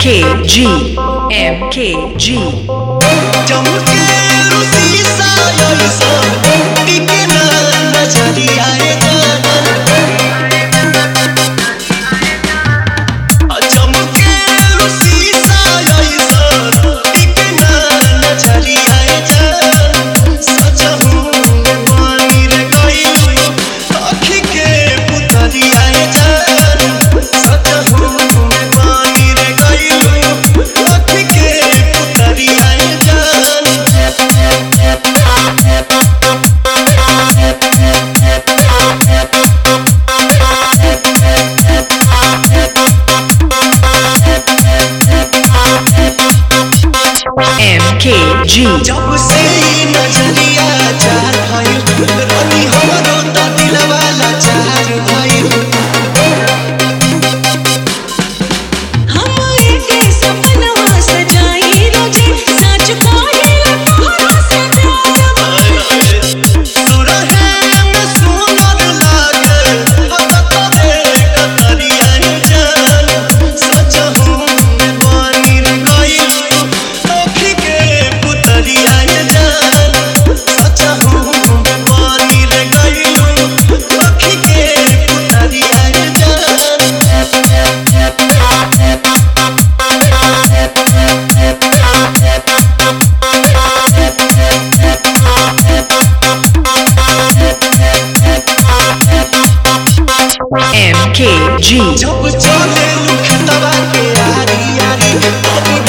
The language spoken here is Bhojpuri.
MKG MKG चमके रुसी साया सब टिके ना नजरिया चमके रुसी साया सब टिके ना नजरिया सजहू पानी रे गइलू आँखी के पुतरिया सजहू पानी रे गइलू आँखी के पुतरिया MKG जब से नजरिया चार भइल रानी हमरो त दिलवा लाचार भइल हम एके सपनवा सजाई रोजे सच कहिला तोहरा से प्यार सुरहे में सुनर लागे हत तोरे कतरिया जान सजहू में पानी रे गइलू आँखी के पुतरिया जान सजहू में पानी रे गइलू आँखी के पुतरिया जान MKG जब चले लुखतवा के यारी यारी